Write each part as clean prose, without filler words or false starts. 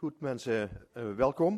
Goed mensen, welkom.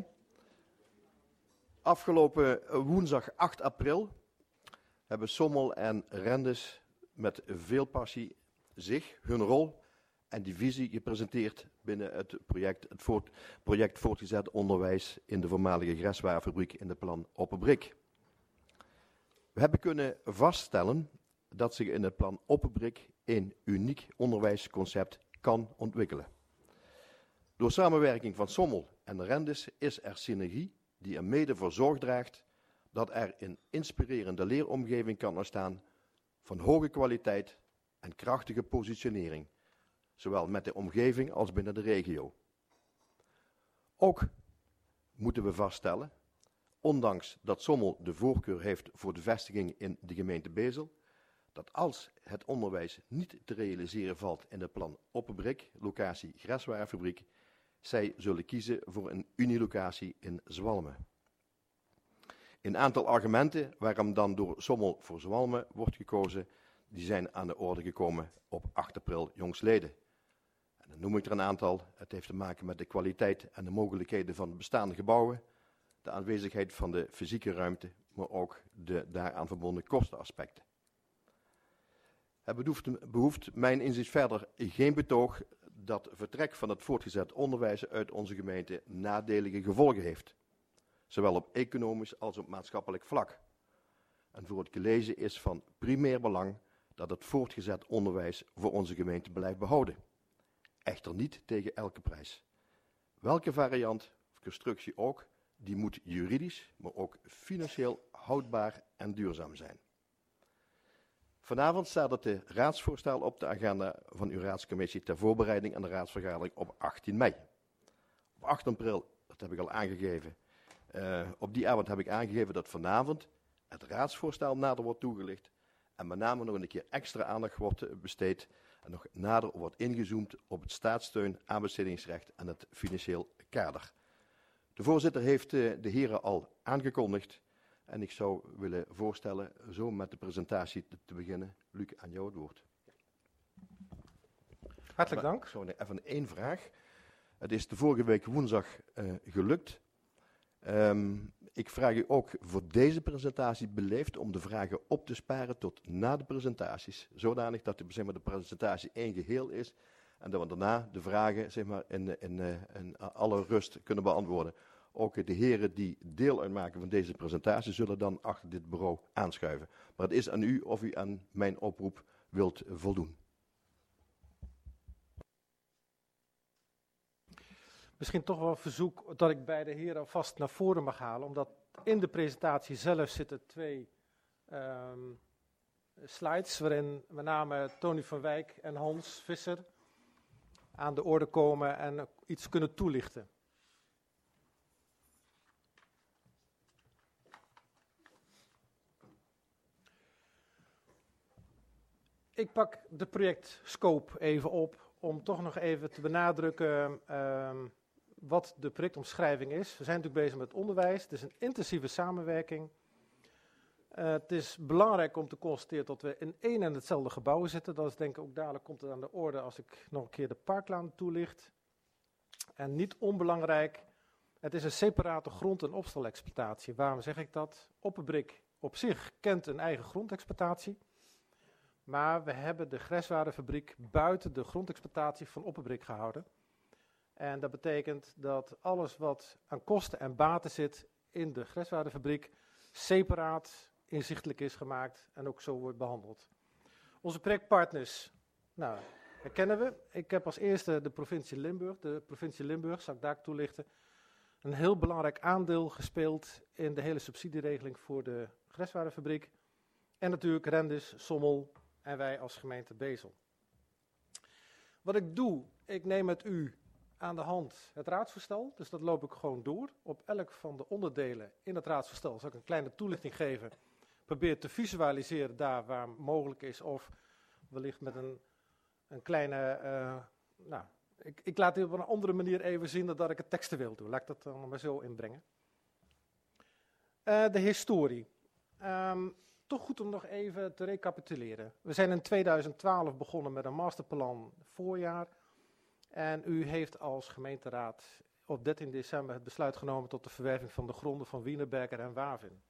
Afgelopen woensdag 8 april hebben Sommel en Rendes met veel passie hun rol en die visie gepresenteerd binnen het project voortgezet onderwijs in de voormalige Greswarenfabriek in de plan Opperbrik. We hebben kunnen vaststellen dat zich in het plan Opperbrik een uniek onderwijsconcept kan ontwikkelen. Door samenwerking van Sommel en Rendes is er synergie die er mede voor zorg draagt dat er een inspirerende leeromgeving kan ontstaan van hoge kwaliteit en krachtige positionering, zowel met de omgeving als binnen de regio. Ook moeten we vaststellen, ondanks dat Sommel de voorkeur heeft voor de vestiging in de gemeente Bezel, dat als het onderwijs niet te realiseren valt in het plan Opperbrik, locatie Greswarenfabriek, zij zullen kiezen voor een unilocatie in Zwalmen. Een aantal argumenten waarom dan door Sommel voor Zwalmen wordt gekozen, die zijn aan de orde gekomen op 8 april jongstleden. En dan noem ik er een aantal. Het heeft te maken met de kwaliteit en de mogelijkheden van de bestaande gebouwen, de aanwezigheid van de fysieke ruimte, maar ook de daaraan verbonden kostenaspecten. Het behoeft mijn inziens verder geen betoog dat vertrek van het voortgezet onderwijs uit onze gemeente nadelige gevolgen heeft. Zowel op economisch als op maatschappelijk vlak. En voor het college is van primair belang dat het voortgezet onderwijs voor onze gemeente blijft behouden. Echter niet tegen elke prijs. Welke variant of constructie ook, die moet juridisch, maar ook financieel houdbaar en duurzaam zijn. Vanavond staat het raadsvoorstel op de agenda van uw raadscommissie ter voorbereiding aan de raadsvergadering op 18 mei. Op 8 april, dat heb ik al aangegeven, op die avond heb ik aangegeven dat vanavond het raadsvoorstel nader wordt toegelicht en met name nog een keer extra aandacht wordt besteed en nog nader wordt ingezoomd op het staatssteun, aanbestedingsrecht en het financieel kader. De voorzitter heeft de heren al aangekondigd. En ik zou willen voorstellen zo met de presentatie te beginnen. Luc, aan jou het woord. Hartelijk dank. Zo, even één vraag. Het is de vorige week woensdag gelukt. Ik vraag u ook voor deze presentatie beleefd om de vragen op te sparen tot na de presentaties. Zodanig dat de presentatie één geheel is. En dat we daarna de vragen in alle rust kunnen beantwoorden. Ook de heren die deel uitmaken van deze presentatie zullen dan achter dit bureau aanschuiven. Maar het is aan u of u aan mijn oproep wilt voldoen. Misschien toch wel een verzoek dat ik bij de heren alvast naar voren mag halen. Omdat in de presentatie zelf zitten 2 slides waarin met name Tony van Wijk en Hans Visser aan de orde komen en iets kunnen toelichten. Ik pak de projectscope even op om toch nog even te benadrukken wat de projectomschrijving is. We zijn natuurlijk bezig met onderwijs, het is een intensieve samenwerking. Het is belangrijk om te constateren dat we in één en hetzelfde gebouw zitten. Dat is denk ik ook dadelijk komt het aan de orde als ik nog een keer de Parklaan toelicht. En niet onbelangrijk, het is een separate grond- en opstalexploitatie. Waarom zeg ik dat? Opperbrik op zich kent een eigen grondexploitatie. Maar we hebben de Greswarenfabriek buiten de grondexploitatie van Opperbrik gehouden. En dat betekent dat alles wat aan kosten en baten zit in de Greswarenfabriek separaat inzichtelijk is gemaakt en ook zo wordt behandeld. Onze projectpartners, herkennen we. Ik heb als eerste de provincie Limburg. De provincie Limburg, zal ik daar toelichten, een heel belangrijk aandeel gespeeld in de hele subsidieregeling voor de Greswarenfabriek. En natuurlijk Rendes, Sommel en wij als gemeente Bezel. Wat ik doe, ik neem met u aan de hand het raadsvoorstel, dus dat loop ik gewoon door. Op elk van de onderdelen in het raadsvoorstel zal ik een kleine toelichting geven. Probeer te visualiseren daar waar mogelijk is of wellicht met een kleine... Ik laat het op een andere manier even zien dan dat ik het teksten wil doen. Laat ik dat dan maar zo inbrengen. De historie. Toch goed om nog even te recapituleren. We zijn in 2012 begonnen met een masterplan voorjaar. En u heeft als gemeenteraad op 13 december het besluit genomen tot de verwerving van de gronden van Wienerberger en Wavin.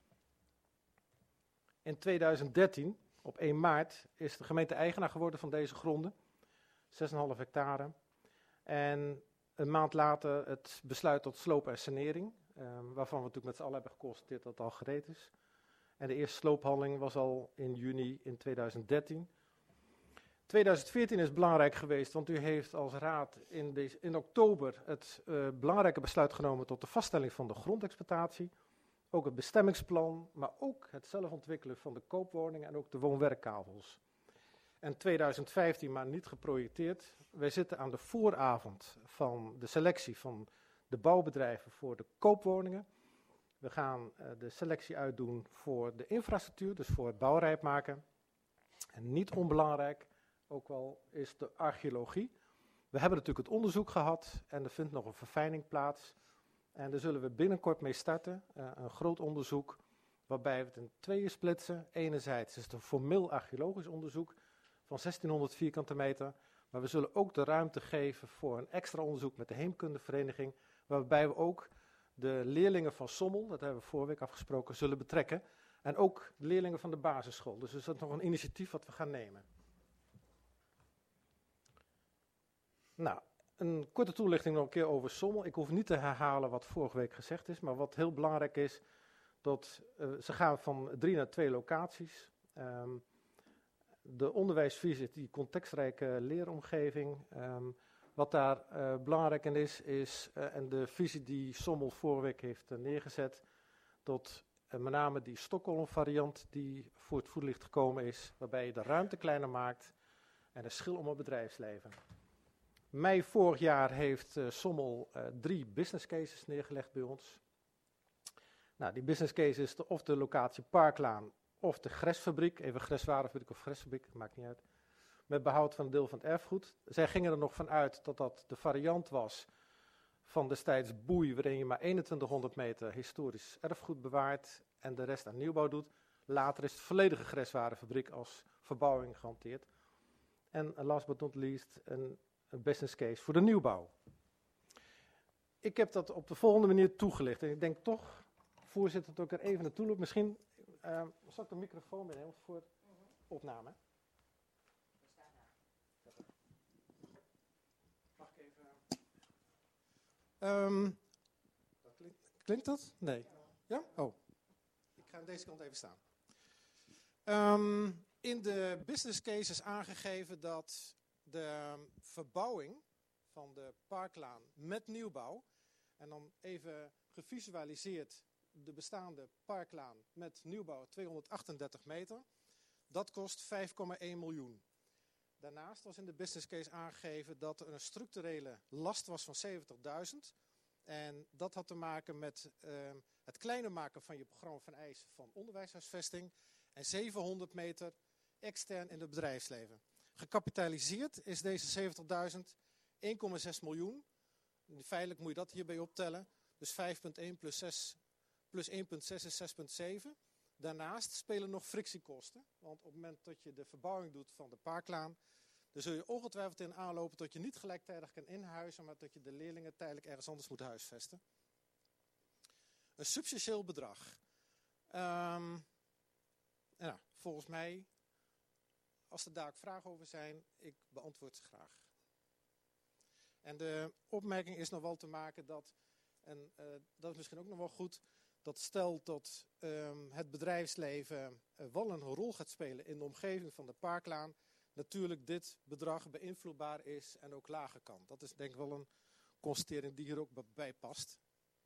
In 2013, op 1 maart, is de gemeente eigenaar geworden van deze gronden, 6,5 hectare. En een maand later het besluit tot sloop en sanering, waarvan we natuurlijk met z'n allen hebben geconstateerd dat het al gereed is. En de eerste sloophandeling was al in juni in 2013. 2014 is belangrijk geweest, want u heeft als raad in oktober het belangrijke besluit genomen tot de vaststelling van de grondexploitatie. Ook het bestemmingsplan, maar ook het zelf ontwikkelen van de koopwoningen en ook de woon-werkkavels. En 2015, maar niet geprojecteerd. Wij zitten aan de vooravond van de selectie van de bouwbedrijven voor de koopwoningen. We gaan de selectie uitdoen voor de infrastructuur, dus voor het bouwrijp maken. En niet onbelangrijk, ook wel, is de archeologie. We hebben natuurlijk het onderzoek gehad en er vindt nog een verfijning plaats. En daar zullen we binnenkort mee starten, een groot onderzoek waarbij we het in tweeën splitsen. Enerzijds is het een formeel archeologisch onderzoek van 1600 vierkante meter. Maar we zullen ook de ruimte geven voor een extra onderzoek met de Heemkundevereniging, waarbij we ook de leerlingen van Sommel, dat hebben we vorige week afgesproken, zullen betrekken. En ook de leerlingen van de basisschool. Dus dat is nog een initiatief wat we gaan nemen. Nou, een korte toelichting nog een keer over Sommel. Ik hoef niet te herhalen wat vorige week gezegd is, maar wat heel belangrijk is, dat ze gaan van 3 naar 2 locaties. De onderwijsvisie, die contextrijke leeromgeving. Wat daar belangrijk in is en de visie die Sommel vorige week heeft neergezet, tot met name die Stockholm variant die voor het voetlicht gekomen is, waarbij je de ruimte kleiner maakt en de schil om het bedrijfsleven. Mei vorig jaar heeft Sommel 3 business cases neergelegd bij ons. Nou, die business cases is of de locatie Parklaan of de Gresfabriek, even Greswarenfabriek of Gresfabriek, maakt niet uit. Met behoud van een deel van het erfgoed. Zij gingen er nog van uit dat dat de variant was van destijds Boei, waarin je maar 2100 meter historisch erfgoed bewaart en de rest aan nieuwbouw doet. Later is de volledige Greswarenfabriek als verbouwing gehanteerd. En last but not least een business case voor de nieuwbouw. Ik heb dat op de volgende manier toegelicht. En ik denk toch, voorzitter, dat ik er even naartoe loop. Misschien zal ik de microfoon meenemen voor opname. Mag ik even... klinkt dat? Nee. Ja? Oh. Ik ga aan deze kant even staan. In de business case is aangegeven dat de verbouwing van de Parklaan met nieuwbouw, en dan even gevisualiseerd de bestaande Parklaan met nieuwbouw 238 meter, dat kost 5,1 miljoen. Daarnaast was in de business case aangegeven dat er een structurele last was van 70.000. En dat had te maken met het kleiner maken van je programma van eisen van onderwijshuisvesting en 700 meter extern in het bedrijfsleven. Gecapitaliseerd is deze 70.000 1,6 miljoen. Feitelijk moet je dat hierbij optellen. Dus 5,1 plus 1,6 is 6,7. Daarnaast spelen nog frictiekosten. Want op het moment dat je de verbouwing doet van de Parklaan, dan zul je ongetwijfeld in aanlopen dat je niet gelijktijdig kan inhuizen, maar dat je de leerlingen tijdelijk ergens anders moet huisvesten. Een substantieel bedrag. Volgens mij, als er daar ook vragen over zijn, ik beantwoord ze graag. En de opmerking is nog wel te maken dat, en dat is misschien ook nog wel goed, dat stel dat het bedrijfsleven wel een rol gaat spelen in de omgeving van de Parklaan, natuurlijk dit bedrag beïnvloedbaar is en ook lager kan. Dat is denk ik wel een constatering die hier ook bij past.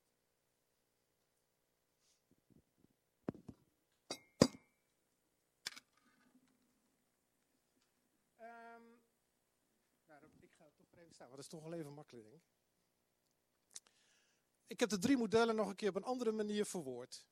Ik ga toch even staan, maar dat is toch wel even makkelijk, denk ik. Ik heb de 3 modellen nog een keer op een andere manier verwoord.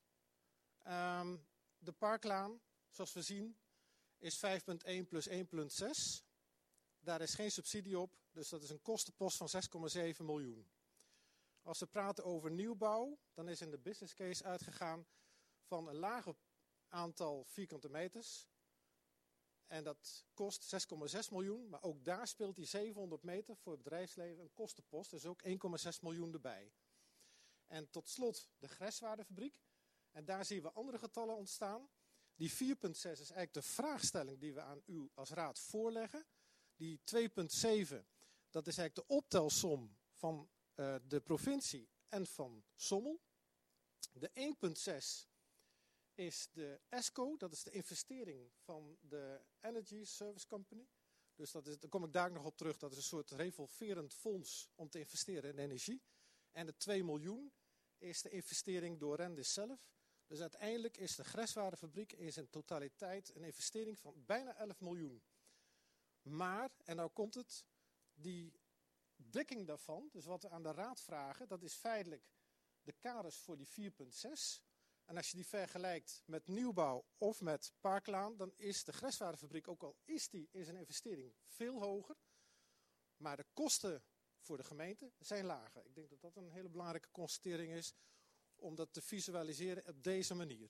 De Parklaan, zoals we zien, is 5,1 plus 1,6. Daar is geen subsidie op, dus dat is een kostenpost van 6,7 miljoen. Als we praten over nieuwbouw, dan is in de business case uitgegaan van een lager aantal vierkante meters En dat kost 6,6 miljoen, maar ook daar speelt die 700 meter voor het bedrijfsleven een kostenpost. Dus ook 1,6 miljoen erbij. En tot slot de Greswaardefabriek. En daar zien we andere getallen ontstaan. Die 4,6 is eigenlijk de vraagstelling die we aan u als raad voorleggen. Die 2,7, dat is eigenlijk de optelsom van de provincie en van Sommel. De 1,6 is de ESCO, dat is de investering van de Energy Service Company. Dus daar kom ik daar nog op terug, dat is een soort revolverend fonds om te investeren in energie. En de 2 miljoen is de investering door Rendis zelf. Dus uiteindelijk is de Greswaardefabriek in zijn totaliteit een investering van bijna 11 miljoen. Maar, en nou komt het, die dekking daarvan, dus wat we aan de raad vragen, dat is feitelijk de kaders voor die 4,6. En als je die vergelijkt met nieuwbouw of met Parklaan, dan is de Greswaardefabriek, ook al is die in zijn investering veel hoger, maar de kosten voor de gemeente zijn lager. Ik denk dat dat een hele belangrijke constatering is, om dat te visualiseren op deze manier.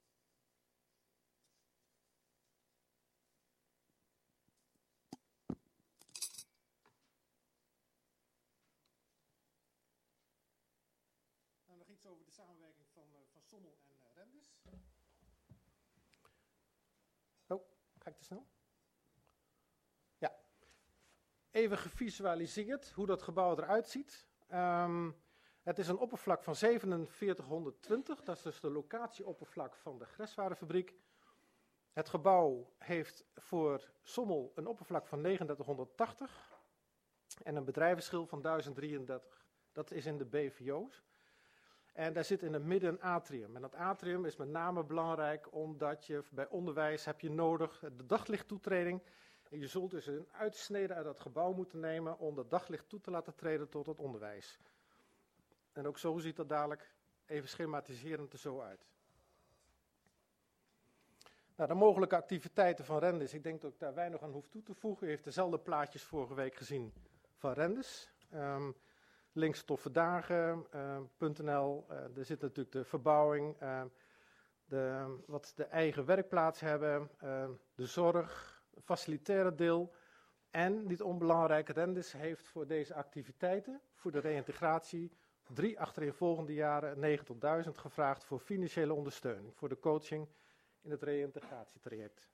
Nou, nog iets over de samenwerking van Sommel en Rendis. Oh, ga ik te snel? Ja. Even gevisualiseerd hoe dat gebouw eruit ziet. Het is een oppervlak van 4720, dat is dus de locatieoppervlak van de Greswaardefabriek. Het gebouw heeft voor Sommel een oppervlak van 3980 en een bedrijvenschil van 1033. Dat is in de BVO's. En daar zit in het midden een atrium. En dat atrium is met name belangrijk omdat je bij onderwijs heb je nodig de daglichttoetreding. En je zult dus een uitsnede uit dat gebouw moeten nemen om dat daglicht toe te laten treden tot het onderwijs. En ook zo ziet dat dadelijk even schematiserend er zo uit. Nou, de mogelijke activiteiten van Rendis, ik denk dat ik daar weinig aan hoef toe te voegen. U heeft dezelfde plaatjes vorige week gezien van Rendis. Links toffedagen.nl, er zit natuurlijk de verbouwing, wat de eigen werkplaats hebben, de zorg, het facilitaire deel. En, niet onbelangrijk, Rendis heeft voor deze activiteiten, voor de reïntegratie, 3 achtereenvolgende jaren 90.000 gevraagd voor financiële ondersteuning, voor de coaching in het reïntegratietraject.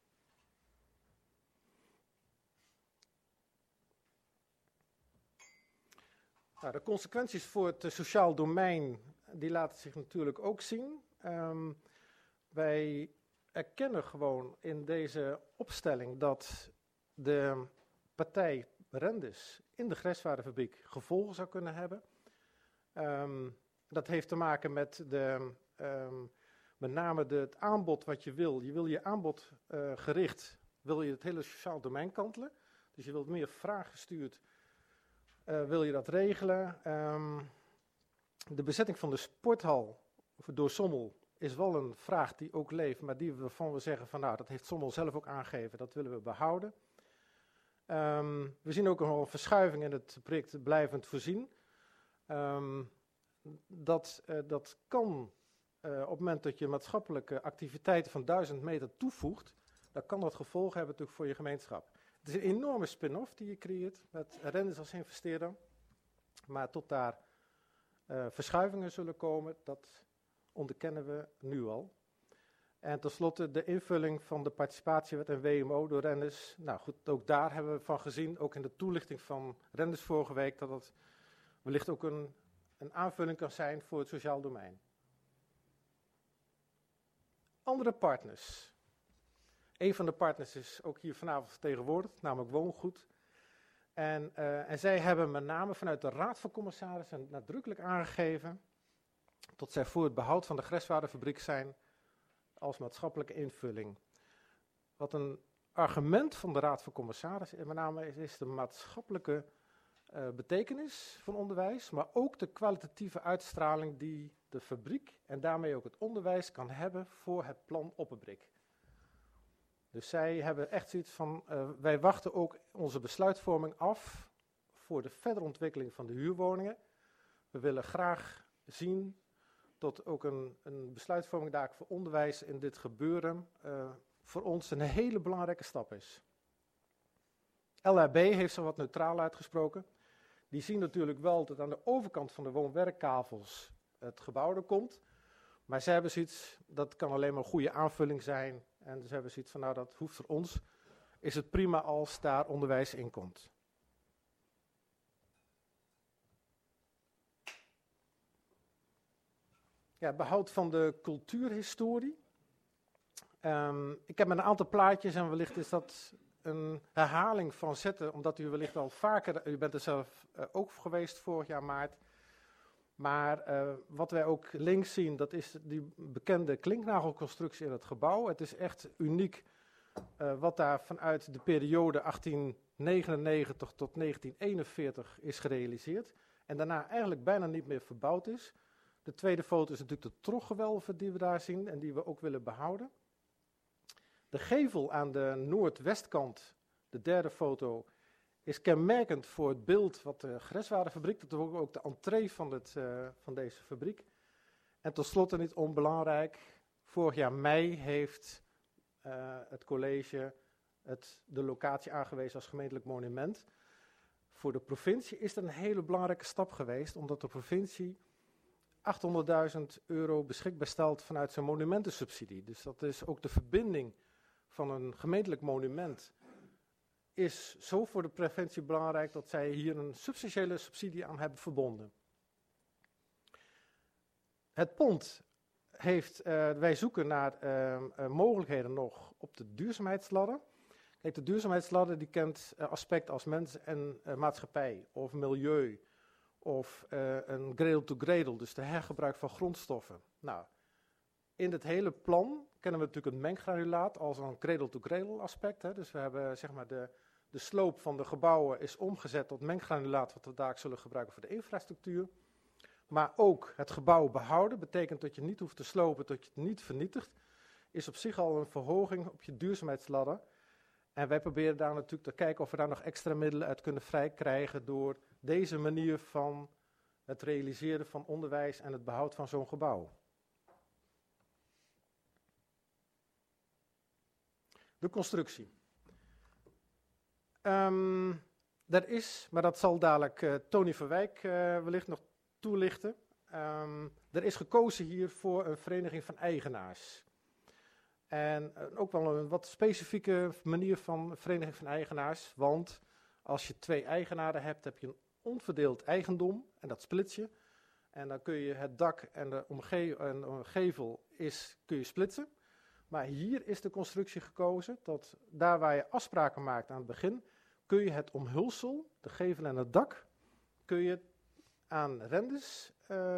Nou, de consequenties voor het sociaal domein, die laten zich natuurlijk ook zien. Wij erkennen gewoon in deze opstelling dat de partij Rendis in de Greswaardefabriek gevolgen zou kunnen hebben. Dat heeft te maken met met name het aanbod wat je wil. Je wil je aanbod gericht, wil je het hele sociaal domein kantelen. Dus je wilt meer vraaggestuurd, wil je dat regelen. De bezetting van de sporthal door Sommel is wel een vraag die ook leeft, maar waarvan we zeggen van nou, dat heeft Sommel zelf ook aangegeven, dat willen we behouden. We zien ook nog een verschuiving in het project Blijvend Voorzien. Dat kan op het moment dat je maatschappelijke activiteiten van 1000 meter toevoegt, dan kan dat gevolgen hebben natuurlijk voor je gemeenschap. Het is een enorme spin-off die je creëert met Rendis als investeerder, maar tot daar verschuivingen zullen komen, dat onderkennen we nu al. En tenslotte de invulling van de participatiewet en WMO door Rendis. Nou goed, ook daar hebben we van gezien, ook in de toelichting van Rendis vorige week, dat het wellicht ook een aanvulling kan zijn voor het sociaal domein. Andere partners. Een van de partners is ook hier vanavond vertegenwoordigd, namelijk Woongoed. En zij hebben met name vanuit de Raad van Commissarissen nadrukkelijk aangegeven dat zij voor het behoud van de Greswaardefabriek zijn als maatschappelijke invulling. Wat een argument van de Raad van Commissarissen met name is de maatschappelijke betekenis van onderwijs, maar ook de kwalitatieve uitstraling die de fabriek en daarmee ook het onderwijs kan hebben voor het plan Opperbrik. Dus zij hebben echt zoiets van, wij wachten ook onze besluitvorming af voor de verdere ontwikkeling van de huurwoningen. We willen graag zien dat ook een besluitvorming daar voor onderwijs in dit gebeuren voor ons een hele belangrijke stap is. LHB heeft zich wat neutraal uitgesproken. Die zien natuurlijk wel dat aan de overkant van de woon-werkkavels het gebouw er komt. Maar ze hebben zoiets, dat kan alleen maar een goede aanvulling zijn. En ze hebben zoiets van, nou dat hoeft voor ons. Is het prima als daar onderwijs in komt. Ja, behoud van de cultuurhistorie. Ik heb een aantal plaatjes en wellicht is dat een herhaling van zetten, omdat u wellicht al vaker, u bent er zelf ook geweest vorig jaar maart. Maar wat wij ook links zien, dat is die bekende klinknagelconstructie in het gebouw. Het is echt uniek wat daar vanuit de periode 1899 tot 1941 is gerealiseerd. En daarna eigenlijk bijna niet meer verbouwd is. De tweede foto is natuurlijk de troggenwelven die we daar zien en die we ook willen behouden. De gevel aan de noordwestkant, de derde foto, is kenmerkend voor het beeld wat de Gereswaardefabriek, dat is ook de entree van deze fabriek. En tot slot en niet onbelangrijk, vorig jaar mei heeft het college de locatie aangewezen als gemeentelijk monument. Voor de provincie is dat een hele belangrijke stap geweest, omdat de provincie 800.000 euro beschikbaar stelt vanuit zijn monumentensubsidie. Dus dat is ook de verbinding van een gemeentelijk monument is zo voor de provincie belangrijk dat zij hier een substantiële subsidie aan hebben verbonden. Het pond heeft, wij zoeken naar mogelijkheden nog op de duurzaamheidsladder. Kijk, de duurzaamheidsladder die kent aspecten als mens en maatschappij of milieu of een cradle-to-cradle, dus de hergebruik van grondstoffen. Nou, in het hele plan kennen we natuurlijk het menggranulaat als een cradle-to-cradle aspect. Hè. Dus we hebben zeg maar de sloop van de gebouwen is omgezet tot menggranulaat wat we daar zullen gebruiken voor de infrastructuur. Maar ook het gebouw behouden betekent dat je niet hoeft te slopen, dat je het niet vernietigt. Is op zich al een verhoging op je duurzaamheidsladder. En wij proberen daar natuurlijk te kijken of we daar nog extra middelen uit kunnen vrijkrijgen door deze manier van het realiseren van onderwijs en het behoud van zo'n gebouw. De constructie. Er is, maar dat zal dadelijk Tony van Wijk wellicht nog toelichten. Er is gekozen hier voor een vereniging van eigenaars. En ook wel een wat specifieke manier van vereniging van eigenaars. Want als je 2 eigenaren hebt, heb je een onverdeeld eigendom. En dat splits je. En dan kun je het dak en de gevel kun je splitsen. Maar hier is de constructie gekozen dat daar waar je afspraken maakt aan het begin, kun je het omhulsel, de gevel en het dak, kun je aan Renders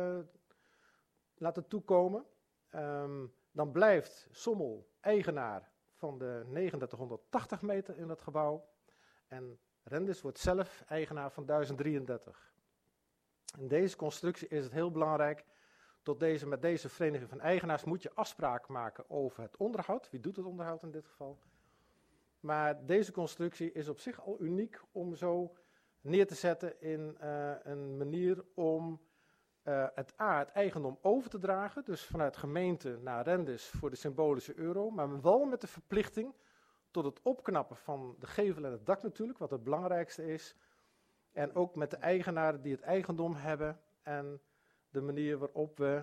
laten toekomen. Dan blijft Sommel eigenaar van de 3980 meter in het gebouw. En Renders wordt zelf eigenaar van 1033. In deze constructie is het heel belangrijk, met deze vereniging van eigenaars moet je afspraken maken over het onderhoud. Wie doet het onderhoud in dit geval? Maar deze constructie is op zich al uniek om zo neer te zetten in een manier om het eigendom over te dragen. Dus vanuit gemeente naar Renders voor de symbolische euro. Maar wel met de verplichting tot het opknappen van de gevel en het dak natuurlijk, wat het belangrijkste is. En ook met de eigenaren die het eigendom hebben en de manier waarop we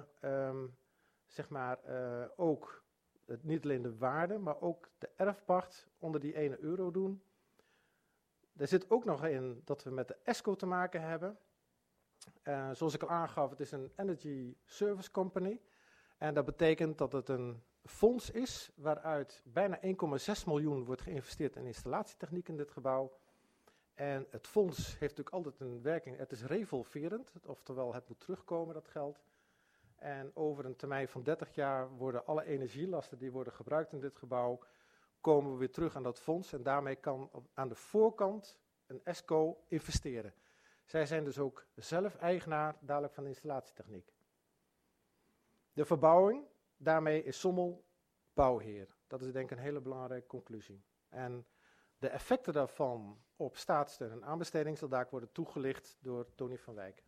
ook niet alleen de waarde, maar ook de erfpacht onder die 1 euro doen. Er zit ook nog in dat we met de ESCO te maken hebben. Zoals ik al aangaf, het is een Energy Service Company. En dat betekent dat het een fonds is waaruit bijna 1,6 miljoen wordt geïnvesteerd in installatietechniek in dit gebouw. En het fonds heeft natuurlijk altijd een werking, het is revolverend, oftewel het moet terugkomen, dat geld. En over een termijn van 30 jaar worden alle energielasten die worden gebruikt in dit gebouw, komen we weer terug aan dat fonds. En daarmee kan aan de voorkant een ESCO investeren. Zij zijn dus ook zelf eigenaar dadelijk van de installatietechniek. De verbouwing, daarmee is Sommel bouwheer. Dat is denk ik een hele belangrijke conclusie. En de effecten daarvan op staatssteun en aanbesteding zal daar worden toegelicht door Tony van Wijk.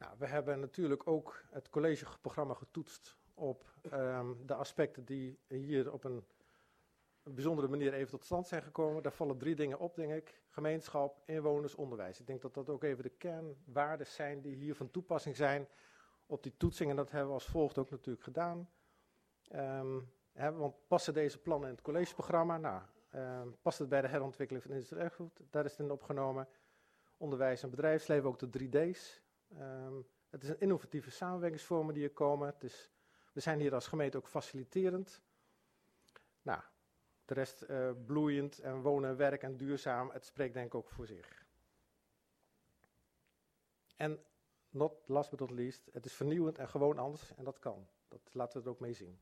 Nou, we hebben natuurlijk ook het collegeprogramma getoetst op de aspecten die hier op een bijzondere manier even tot stand zijn gekomen. Daar vallen 3 dingen op, denk ik. Gemeenschap, inwoners, onderwijs. Ik denk dat dat ook even de kernwaarden zijn die hier van toepassing zijn op die toetsing. En dat hebben we als volgt ook natuurlijk gedaan. Want passen deze plannen in het collegeprogramma? Nou, past het bij de herontwikkeling van industrieel erfgoed? Daar is het in opgenomen. Onderwijs en bedrijfsleven, ook de 3D's. Het is een innovatieve samenwerkingsvormen die er komen. We zijn hier als gemeente ook faciliterend. Nou, de rest bloeiend en wonen, werk en duurzaam. Het spreekt denk ik ook voor zich. En not last but not least, het is vernieuwend en gewoon anders en dat kan. Dat laten we er ook mee zien.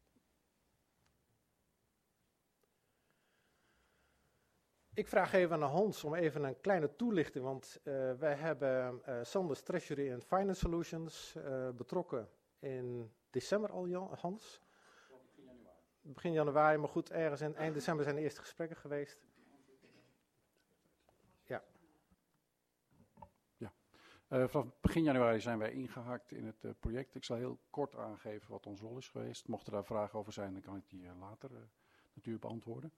Ik vraag even aan Hans om even een kleine toelichting, want wij hebben Sanders Treasury and Finance Solutions betrokken in december al, Hans. Begin januari, maar goed, ergens in eind december zijn de eerste gesprekken geweest. Ja. Vanaf begin januari zijn wij ingehaakt in het project. Ik zal heel kort aangeven wat onze rol is geweest. Mochten daar vragen over zijn, dan kan ik die later natuurlijk beantwoorden.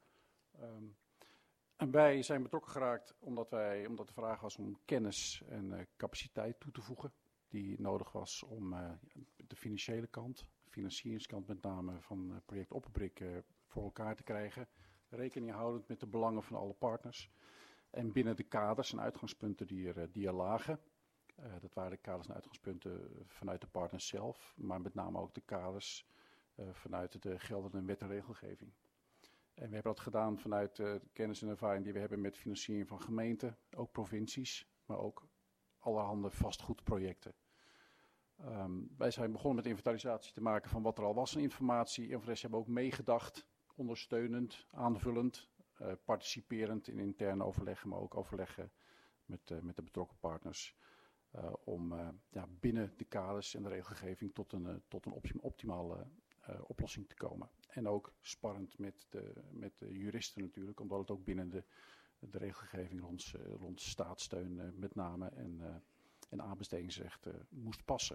En wij zijn betrokken geraakt omdat de vraag was om kennis en capaciteit toe te voegen. Die nodig was om de financiële kant, de financieringskant met name van het project Opperbrik voor elkaar te krijgen. Rekening houdend met de belangen van alle partners. En binnen de kaders en uitgangspunten die er lagen. Dat waren de kaders en uitgangspunten vanuit de partners zelf. Maar met name ook de kaders vanuit de geldende wet en regelgeving. En we hebben dat gedaan vanuit de kennis en ervaring die we hebben met financiering van gemeenten, ook provincies, maar ook allerhande vastgoedprojecten. Wij zijn begonnen met inventarisatie te maken van wat er al was aan informatie. En voor de rest hebben we ook meegedacht, ondersteunend, aanvullend, participerend in interne overleggen, maar ook overleggen met de betrokken partners. Om binnen de kaders en de regelgeving tot een optimale oplossing te komen. En ook sparrend met de juristen natuurlijk, omdat het ook binnen de regelgeving rond staatssteun met name en aanbestedingsrecht moest passen.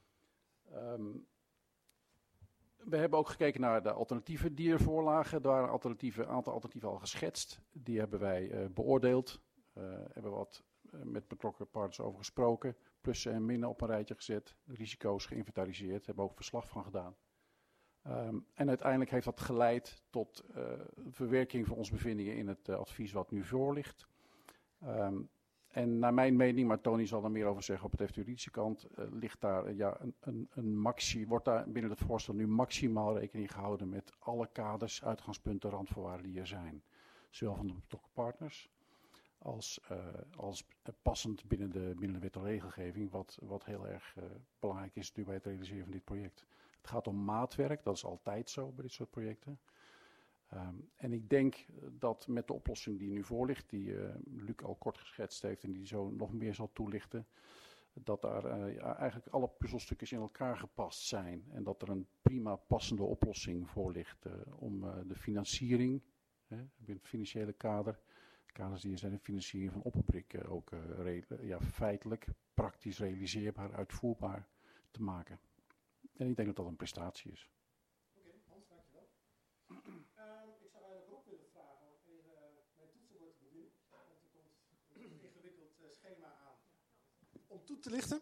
We hebben ook gekeken naar de alternatieven die ervoor lagen. Daar waren een aantal alternatieven al geschetst. Die hebben wij beoordeeld. Hebben wat met betrokken partners over gesproken. Plussen en minnen op een rijtje gezet. Risico's geïnventariseerd. Hebben we ook verslag van gedaan. En uiteindelijk heeft dat geleid tot verwerking van onze bevindingen in het advies wat nu voor ligt. En naar mijn mening, maar Tony zal er meer over zeggen op de juridische kant, ligt daar wordt daar binnen het voorstel nu maximaal rekening gehouden met alle kaders, uitgangspunten, randvoorwaarden die er zijn. Zowel van de betrokken partners als passend binnen de wet en regelgeving, wat heel erg belangrijk is nu bij het realiseren van dit project. Het gaat om maatwerk, dat is altijd zo bij dit soort projecten. En ik denk dat met de oplossing die nu voor ligt, die Luc al kort geschetst heeft en die zo nog meer zal toelichten, dat daar eigenlijk alle puzzelstukjes in elkaar gepast zijn. En dat er een prima passende oplossing voor ligt om de financiering, binnen het financiële kader, kaders die er zijn, de financiering van Opperbrik ook feitelijk, praktisch realiseerbaar, uitvoerbaar te maken. En ik denk dat dat een prestatie is. Oké, Hans, dankjewel. Ik zou eigenlijk Rob willen vragen om even mijn toetsenbord te bedienen. Want er komt een ingewikkeld schema aan om toe te lichten.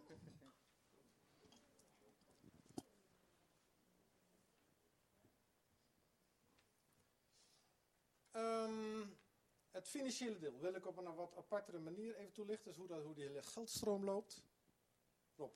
Het financiële deel wil ik op een wat apartere manier even toelichten. Dus hoe die hele geldstroom loopt. Rob.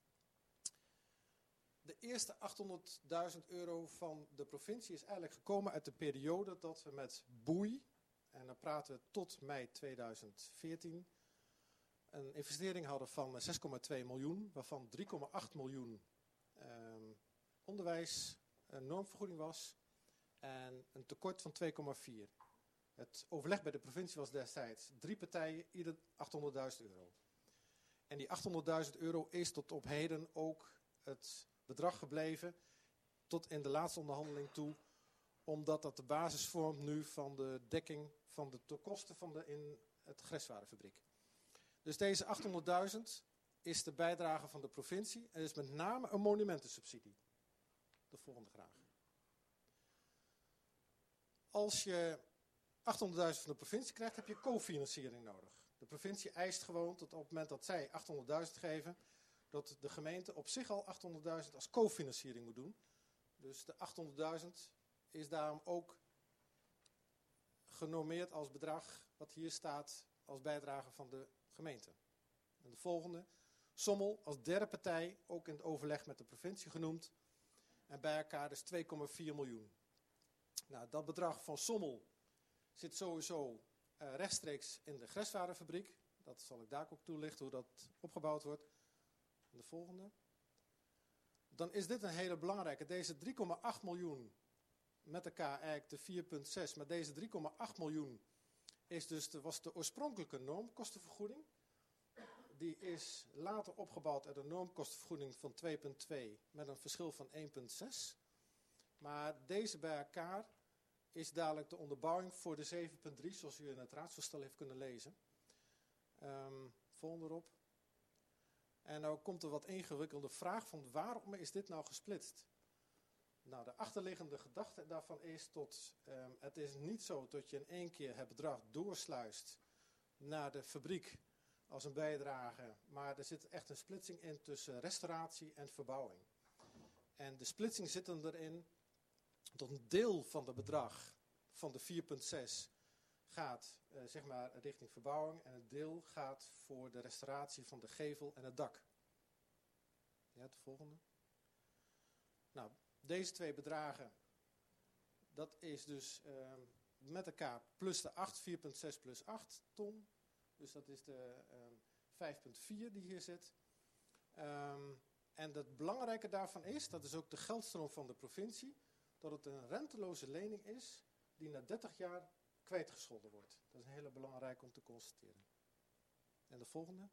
De eerste 800.000 euro van de provincie is eigenlijk gekomen uit de periode dat we met Boei, en dan praten we tot mei 2014, een investering hadden van 6,2 miljoen, waarvan 3,8 miljoen onderwijs, normvergoeding was en een tekort van 2,4. Het overleg bij de provincie was destijds 3 partijen, ieder 800.000 euro. En die 800.000 euro is tot op heden ook het bedrag gebleven tot in de laatste onderhandeling toe, omdat dat de basis vormt nu van de dekking van de kosten in het Greswarenfabriek. Dus deze 800.000 is de bijdrage van de provincie. En is met name een monumentensubsidie. De volgende graag. Als je 800.000 van de provincie krijgt, heb je cofinanciering nodig. De provincie eist gewoon tot op het moment dat zij 800.000 geven, dat de gemeente op zich al 800.000 als cofinanciering moet doen. Dus de 800.000 is daarom ook genormeerd als bedrag wat hier staat als bijdrage van de gemeente. En de volgende, Sommel als derde partij, ook in het overleg met de provincie genoemd. En bij elkaar dus 2,4 miljoen. Nou, dat bedrag van Sommel zit sowieso rechtstreeks in de Greswarenfabriek. Dat zal ik daar ook toelichten hoe dat opgebouwd wordt. De volgende. Dan is dit een hele belangrijke. Deze 3,8 miljoen met elkaar eigenlijk de 4,6. Maar deze 3,8 miljoen is dus was de oorspronkelijke normkostenvergoeding. Die is later opgebouwd uit een normkostenvergoeding van 2,2 met een verschil van 1,6. Maar deze bij elkaar is dadelijk de onderbouwing voor de 7,3, zoals u in het raadsvoorstel heeft kunnen lezen. Volgende erop. En nou komt er wat ingewikkelde vraag van waarom is dit nou gesplitst? Nou, de achterliggende gedachte daarvan is het is niet zo dat je in één keer het bedrag doorsluist naar de fabriek als een bijdrage, maar er zit echt een splitsing in tussen restauratie en verbouwing. En de splitsing zit dan erin dat een deel van het bedrag van de 4,6 gaat zeg maar richting verbouwing en een deel gaat voor de restauratie van de gevel en het dak. Ja, de volgende. Nou, deze twee bedragen, dat is dus met elkaar plus de 8, 4,6 plus 8 ton. Dus dat is de 5,4 die hier zit. En het belangrijke daarvan is, dat is ook de geldstroom van de provincie, dat het een renteloze lening is die na 30 jaar kwijtgescholden wordt. Dat is een hele belangrijke om te constateren. En de volgende.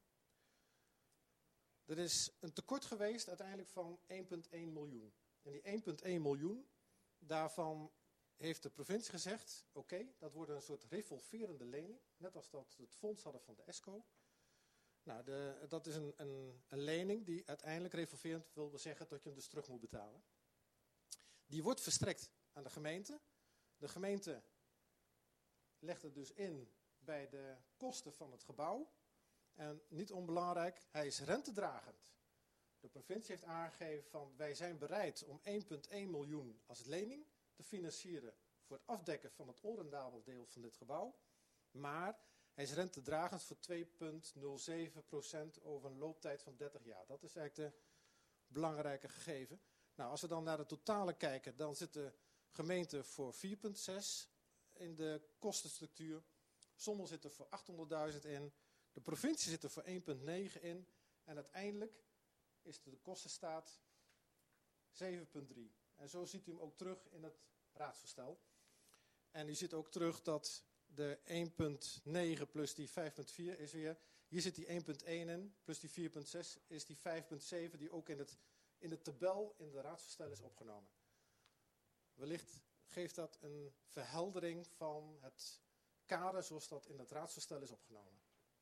Er is een tekort geweest uiteindelijk van 1,1 miljoen. En die 1,1 miljoen, daarvan heeft de provincie gezegd, oké, dat wordt een soort revolverende lening. Net als dat het fonds hadden van de ESCO. Nou, dat is een lening die uiteindelijk revolverend wil zeggen dat je hem dus terug moet betalen. Die wordt verstrekt aan de gemeente. De gemeente legt het dus in bij de kosten van het gebouw. En niet onbelangrijk, hij is rentedragend. De provincie heeft aangegeven van wij zijn bereid om 1,1 miljoen als lening te financieren voor het afdekken van het onrendabel deel van dit gebouw. Maar hij is rentedragend voor 2,07% over een looptijd van 30 jaar. Dat is eigenlijk de belangrijke gegeven. Nou, als we dan naar de totale kijken, dan zit de gemeente voor 4,6 in de kostenstructuur. Sommel zit er voor 800.000 in. De provincie zit er voor 1,9 in. En uiteindelijk is de kostenstaat 7,3. En zo ziet u hem ook terug in het raadsvoorstel. En u ziet ook terug dat de 1,9 plus die 5,4 is weer. Hier zit die 1,1 in, plus die 4,6 is die 5,7 die ook in de tabel in de raadsvoorstel is opgenomen. Wellicht geeft dat een verheldering van het kader zoals dat in het raadsvoorstel is opgenomen.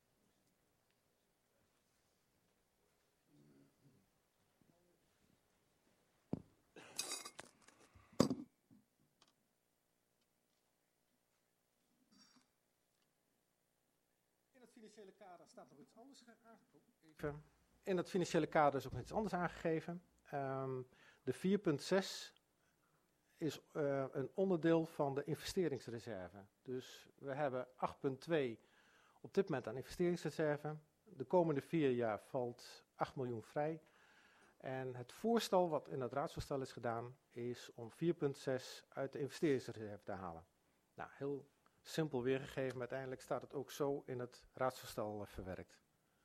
Financiële kader staat nog iets anders aangegeven. In het financiële kader is ook iets anders aangegeven. De 4,6 is een onderdeel van de investeringsreserve. Dus we hebben 8,2 op dit moment aan investeringsreserve. De komende 4 jaar valt 8 miljoen vrij. En het voorstel wat in het raadsvoorstel is gedaan is om 4,6 uit de investeringsreserve te halen. Nou, heel simpel weergegeven, maar uiteindelijk staat het ook zo in het raadsvoorstel verwerkt.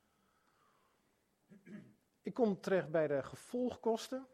Ik kom terecht bij de gevolgkosten.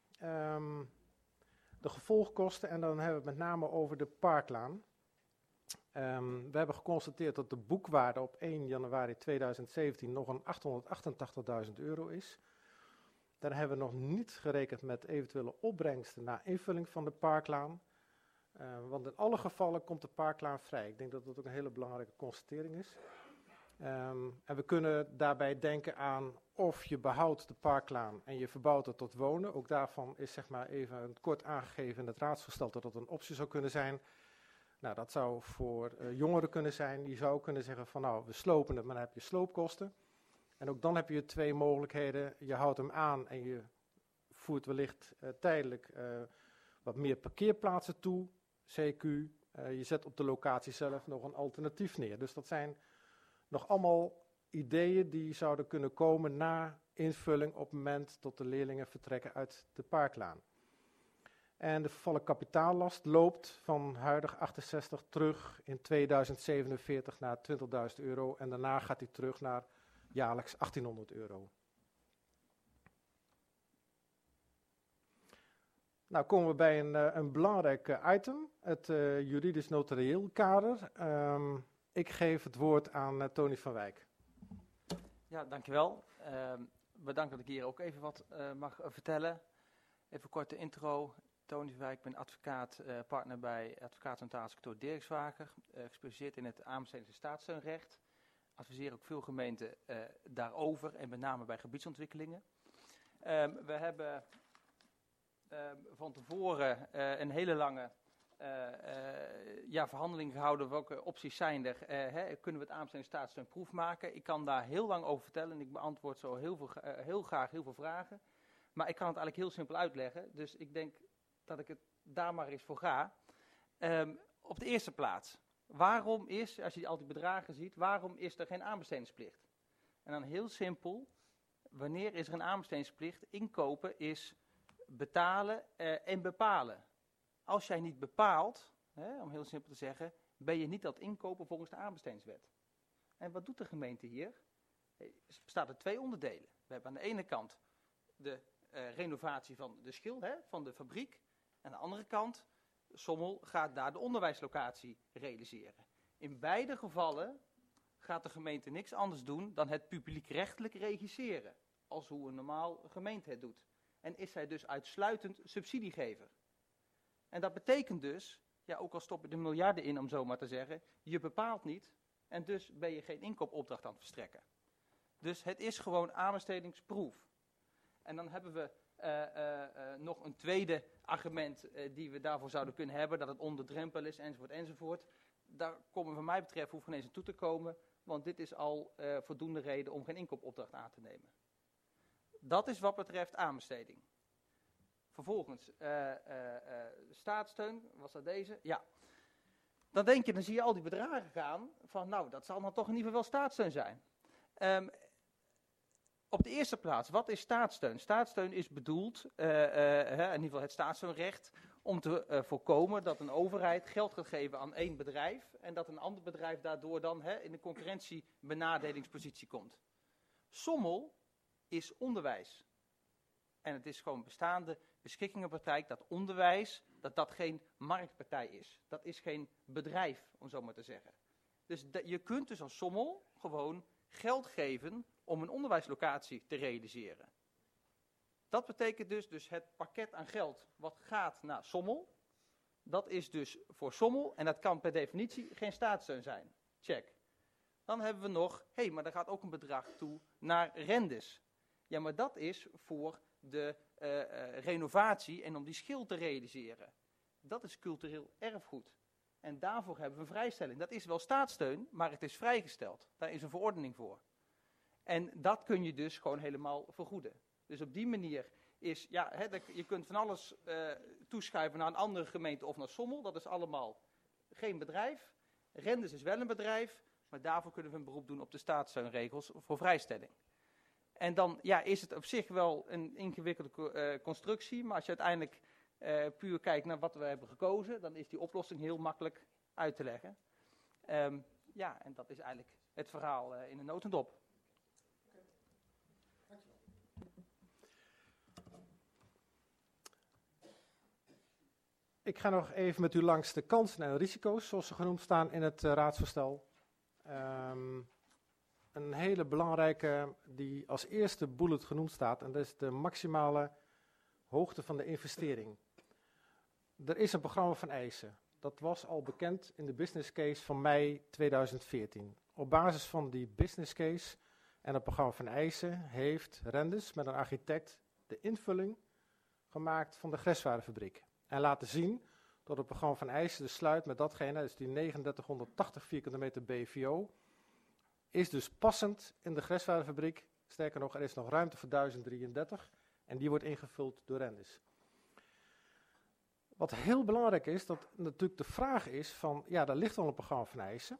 De gevolgkosten, en dan hebben we het met name over de Parklaan. We hebben geconstateerd dat de boekwaarde op 1 januari 2017 nog een €888.000 is. Daar hebben we nog niet gerekend met eventuele opbrengsten na invulling van de Parklaan. Want in alle gevallen komt de Parklaan vrij. Ik denk dat dat ook een hele belangrijke constatering is. En we kunnen daarbij denken aan of je behoudt de parklaan en je verbouwt het tot wonen. Ook daarvan is zeg maar even kort aangegeven in het raadsvoorstel dat dat een optie zou kunnen zijn. Nou, dat zou voor jongeren kunnen zijn. Je zou kunnen zeggen van nou, we slopen het, maar dan heb je sloopkosten. En ook dan heb je twee mogelijkheden. Je houdt hem aan en je voert wellicht tijdelijk wat meer parkeerplaatsen toe, CQ. Je zet op de locatie zelf nog een alternatief neer. Dus dat zijn nog allemaal ideeën die zouden kunnen komen na invulling op het moment dat de leerlingen vertrekken uit de parklaan. En de vervallen kapitaallast loopt van huidig 68 terug in 2047 naar €20.000 en daarna gaat hij terug naar jaarlijks €1.800. Nou komen we bij een belangrijk item, het juridisch notarieel kader. Ik geef het woord aan Tony van Wijk. Ja, dankjewel. Bedankt dat ik hier ook even wat mag vertellen. Even kort de intro. Tony van Wijk, ik ben advocaat, partner bij advocaat en notarissen Dirk Zwager, gespecialiseerd in het aanbestedings- en staatssteunrecht. Adviseer ook veel gemeenten daarover en met name bij gebiedsontwikkelingen. We hebben van tevoren een hele lange verhandeling gehouden. Welke opties zijn er? Kunnen we het aanbestedings- en staatssteun proef maken? Ik kan daar heel lang over vertellen en ik beantwoord zo heel graag heel veel vragen. Maar ik kan het eigenlijk heel simpel uitleggen. Dus ik denk dat ik het daar maar eens voor ga. Op de eerste plaats. Waarom is, als je al die bedragen ziet, waarom is er geen aanbestedingsplicht? En dan heel simpel. Wanneer is er een aanbestedingsplicht? Inkopen is betalen en bepalen. Als jij niet bepaalt, om heel simpel te zeggen, ben je niet aan het inkopen volgens de aanbestedingswet. En wat doet de gemeente hier? Er bestaat uit twee onderdelen. We hebben aan de ene kant de renovatie van de schil, van de fabriek. Aan de andere kant, Sommel gaat daar de onderwijslocatie realiseren. In beide gevallen gaat de gemeente niks anders doen dan het publiekrechtelijk regisseren. Als hoe een normaal gemeente het doet. En is zij dus uitsluitend subsidiegever. En dat betekent dus, ja, ook al stop je er miljarden in om zo maar te zeggen, je bepaalt niet en dus ben je geen inkoopopdracht aan het verstrekken. Dus het is gewoon aanbestedingsproef. En dan hebben we nog een tweede argument die we daarvoor zouden kunnen hebben, dat het onder drempel is, enzovoort, enzovoort. Daar komen wat mij betreft hoeft geen eens aan toe te komen, want dit is al voldoende reden om geen inkoopopdracht aan te nemen. Dat is wat betreft aanbesteding. Vervolgens, staatssteun, was dat deze? Ja. Dan denk je, dan zie je al die bedragen gaan, van nou, dat zal dan toch in ieder geval wel staatssteun zijn. Op de eerste plaats, wat is staatssteun? Staatssteun is bedoeld, in ieder geval het staatssteunrecht, om te voorkomen dat een overheid geld gaat geven aan één bedrijf en dat een ander bedrijf daardoor dan in de concurrentiebenadelingspositie komt. Sommel is onderwijs. En het is gewoon bestaande beschikkingenpraktijk dat onderwijs, dat geen marktpartij is. Dat is geen bedrijf, om zo maar te zeggen. Dus je kunt dus als Sommel gewoon geld geven om een onderwijslocatie te realiseren. Dat betekent dus het pakket aan geld wat gaat naar Sommel, dat is dus voor Sommel en dat kan per definitie geen staatssteun zijn. Check. Dan hebben we nog, maar er gaat ook een bedrag toe naar Rendis. Ja, maar dat is voor de renovatie en om die schil te realiseren. Dat is cultureel erfgoed. En daarvoor hebben we een vrijstelling. Dat is wel staatssteun, maar het is vrijgesteld. Daar is een verordening voor. En dat kun je dus gewoon helemaal vergoeden. Dus op die manier is, je kunt van alles toeschuiven naar een andere gemeente of naar Sommel. Dat is allemaal geen bedrijf. Rendis is wel een bedrijf, maar daarvoor kunnen we een beroep doen op de staatssteunregels voor vrijstelling. En dan is het op zich wel een ingewikkelde constructie, maar als je uiteindelijk puur kijkt naar wat we hebben gekozen, dan is die oplossing heel makkelijk uit te leggen. En dat is eigenlijk het verhaal in een notendop. Ik ga nog even met u langs de kansen en risico's, zoals ze genoemd staan in het raadsvoorstel. Een hele belangrijke die als eerste bullet genoemd staat, en dat is de maximale hoogte van de investering. Er is een programma van eisen. Dat was al bekend in de business case van mei 2014. Op basis van die business case en het programma van eisen heeft Rendus met een architect de invulling gemaakt van de Greswarenfabriek. En laten zien dat het programma van eisen de sluit met datgene, dus die 3980 vierkante meter BVO, is dus passend in de Greswarenfabriek. Sterker nog, er is nog ruimte voor 1033 en die wordt ingevuld door Rendus. Wat heel belangrijk is, dat natuurlijk de vraag is van, ja, daar ligt al een programma van eisen,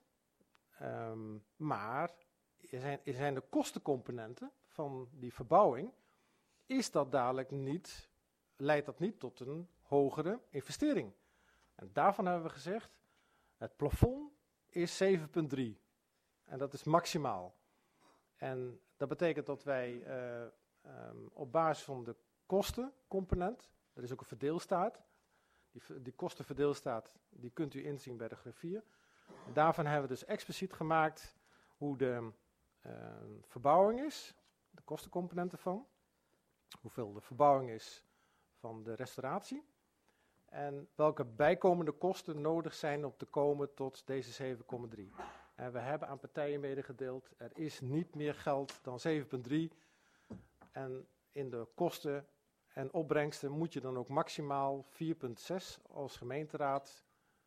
maar er zijn de kostencomponenten van die verbouwing, is dat dadelijk niet, leidt dat niet tot een hogere investering. En daarvan hebben we gezegd, het plafond is 7,3 en dat is maximaal. En dat betekent dat wij op basis van de kostencomponent, er is ook een verdeelstaat, die kostenverdeelstaat, die kunt u inzien bij de graffier. Daarvan hebben we dus expliciet gemaakt hoe de verbouwing is, de kostencomponenten van, hoeveel de verbouwing is van de restauratie en welke bijkomende kosten nodig zijn om te komen tot deze 7,3. En we hebben aan partijen medegedeeld, er is niet meer geld dan 7,3 en in de kosten en opbrengsten moet je dan ook maximaal 4,6 als gemeenteraad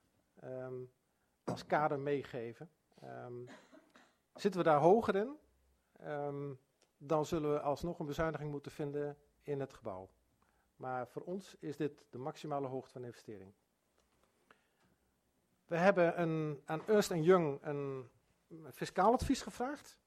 als kader meegeven. Zitten we daar hoger in, dan zullen we alsnog een bezuiniging moeten vinden in het gebouw. Maar voor ons is dit de maximale hoogte van de investering. We hebben aan Ernst & Young een fiscaal advies gevraagd.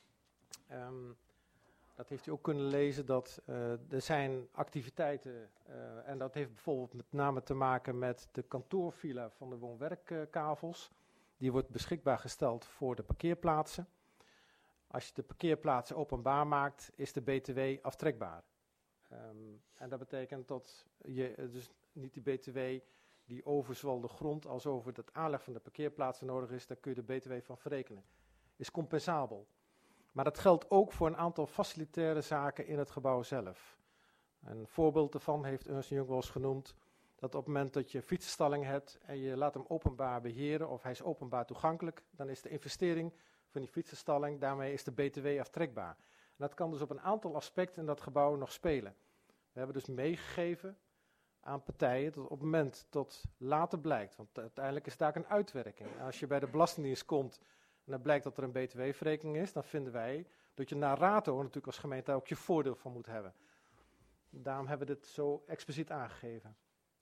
Dat heeft u ook kunnen lezen, dat er zijn activiteiten, en dat heeft bijvoorbeeld met name te maken met de kantoorvilla van de woon-werkkavels. Die wordt beschikbaar gesteld voor de parkeerplaatsen. Als je de parkeerplaatsen openbaar maakt, is de BTW aftrekbaar. En dat betekent dat je dus niet die BTW die over zowel de grond als over het aanleg van de parkeerplaatsen nodig is, daar kun je de BTW van verrekenen. Is compensabel. Maar dat geldt ook voor een aantal facilitaire zaken in het gebouw zelf. Een voorbeeld daarvan heeft Ernst & Young wel eens genoemd, dat op het moment dat je een fietsenstalling hebt en je laat hem openbaar beheren of hij is openbaar toegankelijk, dan is de investering van die fietsenstalling, daarmee is de BTW aftrekbaar. En dat kan dus op een aantal aspecten in dat gebouw nog spelen. We hebben dus meegegeven aan partijen dat op het moment dat later blijkt, want uiteindelijk is daar een uitwerking. En als je bij de Belastingdienst komt en dan blijkt dat er een btw-verrekening is, dan vinden wij dat je naar rato natuurlijk als gemeente daar ook je voordeel van moet hebben. Daarom hebben we dit zo expliciet aangegeven.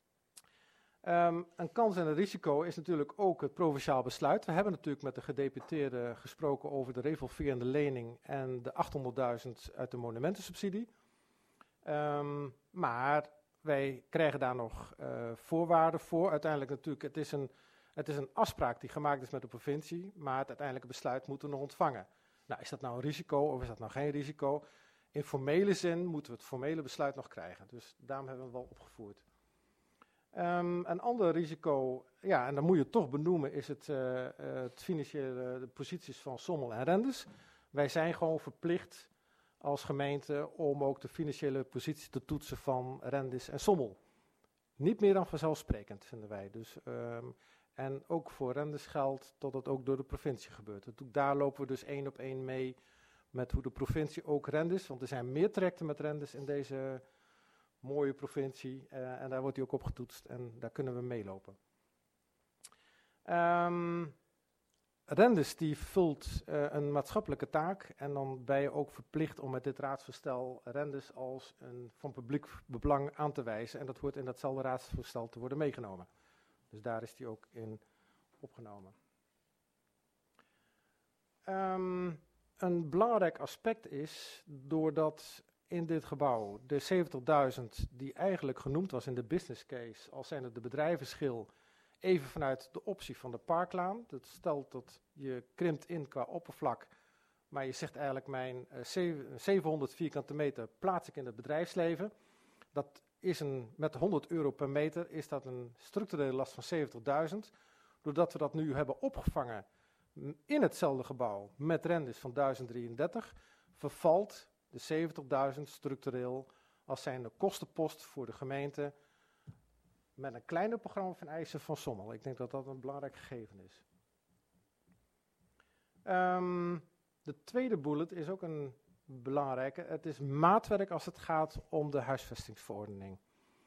Een kans en een risico is natuurlijk ook het provinciaal besluit. We hebben natuurlijk met de gedeputeerden gesproken over de revolverende lening en de 800.000 uit de monumentensubsidie. Maar wij krijgen daar nog voorwaarden voor. Uiteindelijk natuurlijk, het is een afspraak die gemaakt is met de provincie, maar het uiteindelijke besluit moeten we nog ontvangen. Nou, is dat nou een risico of is dat nou geen risico? In formele zin moeten we het formele besluit nog krijgen. Dus daarom hebben we het wel opgevoerd. Een ander risico, ja, en dat moet je toch benoemen, is het financiële de posities van Sommel en Rendus. Wij zijn gewoon verplicht als gemeente om ook de financiële positie te toetsen van Rendus en Sommel. Niet meer dan vanzelfsprekend, vinden wij. Dus, en ook voor Rendus geldt dat het ook door de provincie gebeurt. Daar lopen we dus 1 op 1 mee met hoe de provincie ook Rendus, want er zijn meer trajecten met Rendus in deze mooie provincie en daar wordt hij ook op getoetst en daar kunnen we meelopen. Rendus die vult een maatschappelijke taak en dan ben je ook verplicht om met dit raadsvoorstel Rendus als een van publiek belang aan te wijzen en dat hoort in datzelfde raadsvoorstel te worden meegenomen. Dus daar is die ook in opgenomen. Een belangrijk aspect is, doordat in dit gebouw de 70.000 die eigenlijk genoemd was in de business case, als zijn het de bedrijvenschil, even vanuit de optie van de Parklaan. Dat stelt dat je krimpt in qua oppervlak, maar je zegt eigenlijk mijn 700 vierkante meter plaats ik in het bedrijfsleven. Dat is met €100 per meter is dat een structurele last van 70.000. Doordat we dat nu hebben opgevangen in hetzelfde gebouw met Rendus van 1033, vervalt de 70.000 structureel als zijnde kostenpost voor de gemeente met een kleiner programma van eisen van Sommel. Ik denk dat dat een belangrijk gegeven is. De tweede bullet is ook een belangrijke. Het is maatwerk als het gaat om de huisvestingsverordening.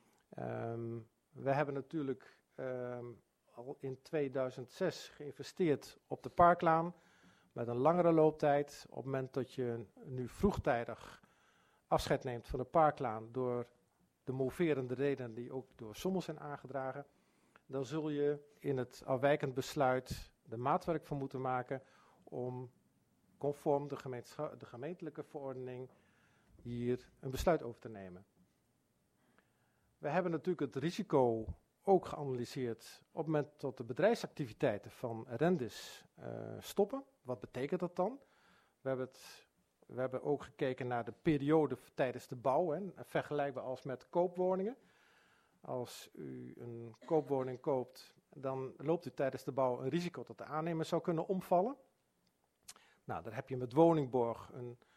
We hebben natuurlijk al in 2006 geïnvesteerd op de Parklaan met een langere looptijd. Op het moment dat je nu vroegtijdig afscheid neemt van de Parklaan door de moverende redenen die ook door Sommel zijn aangedragen, dan zul je in het afwijkend besluit de maatwerk van moeten maken om conform de gemeentelijke verordening hier een besluit over te nemen. We hebben natuurlijk het risico ook geanalyseerd op het moment dat de bedrijfsactiviteiten van Rendis stoppen. Wat betekent dat dan? We hebben ook gekeken naar de periode tijdens de bouw, hè, vergelijkbaar als met koopwoningen. Als u een koopwoning koopt, dan loopt u tijdens de bouw een risico dat de aannemer zou kunnen omvallen. Nou, daar heb je met woningborg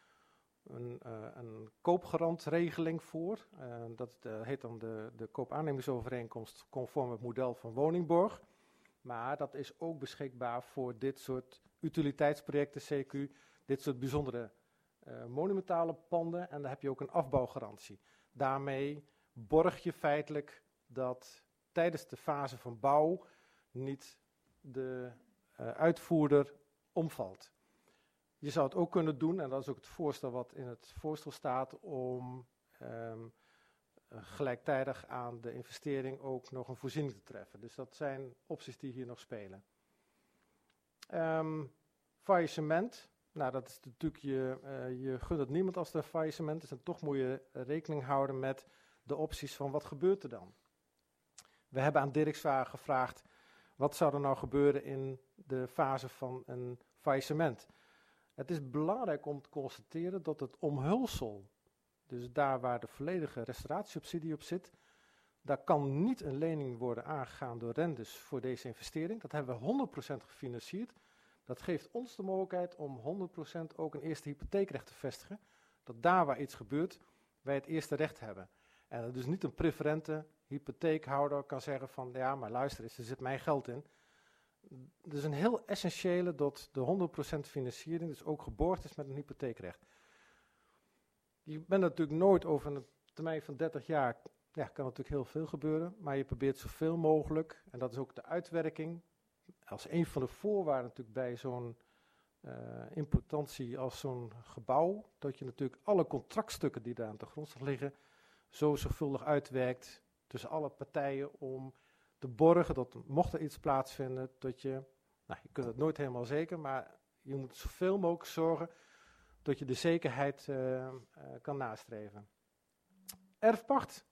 een koopgarantregeling voor. Dat heet dan de koopaannemingsovereenkomst conform het model van woningborg. Maar dat is ook beschikbaar voor dit soort utiliteitsprojecten, CQ, dit soort bijzondere monumentale panden. En dan heb je ook een afbouwgarantie. Daarmee borg je feitelijk dat tijdens de fase van bouw niet de uitvoerder omvalt. Je zou het ook kunnen doen, en dat is ook het voorstel wat in het voorstel staat, om gelijktijdig aan de investering ook nog een voorziening te treffen. Dus dat zijn opties die hier nog spelen. Faillissement. Nou, dat is natuurlijk, je gunt het niemand als er een faillissement is. En toch moet je rekening houden met de opties van wat gebeurt er dan. We hebben aan Dirkswagen gevraagd, wat zou er nou gebeuren in de fase van een faillissement? Het is belangrijk om te constateren dat het omhulsel, dus daar waar de volledige restauratiesubsidie op zit, daar kan niet een lening worden aangegaan door Rendis voor deze investering. Dat hebben we 100% gefinancierd. Dat geeft ons de mogelijkheid om 100% ook een eerste hypotheekrecht te vestigen. Dat daar waar iets gebeurt, wij het eerste recht hebben. En dat dus niet een preferente hypotheekhouder kan zeggen van, ja, maar luister eens, er zit mijn geld in. Het is een heel essentiële dat de 100% financiering dus ook geborgd is met een hypotheekrecht. Je bent natuurlijk nooit over een termijn van 30 jaar, ja, kan natuurlijk heel veel gebeuren, maar je probeert zoveel mogelijk, en dat is ook de uitwerking, als een van de voorwaarden natuurlijk bij zo'n importantie als zo'n gebouw, dat je natuurlijk alle contractstukken die daar aan de grondslag liggen, zo zorgvuldig uitwerkt tussen alle partijen om te borgen dat mocht er iets plaatsvinden, dat je, nou, je kunt het nooit helemaal zeker, maar je moet zoveel mogelijk zorgen dat je de zekerheid kan nastreven. Erfpacht.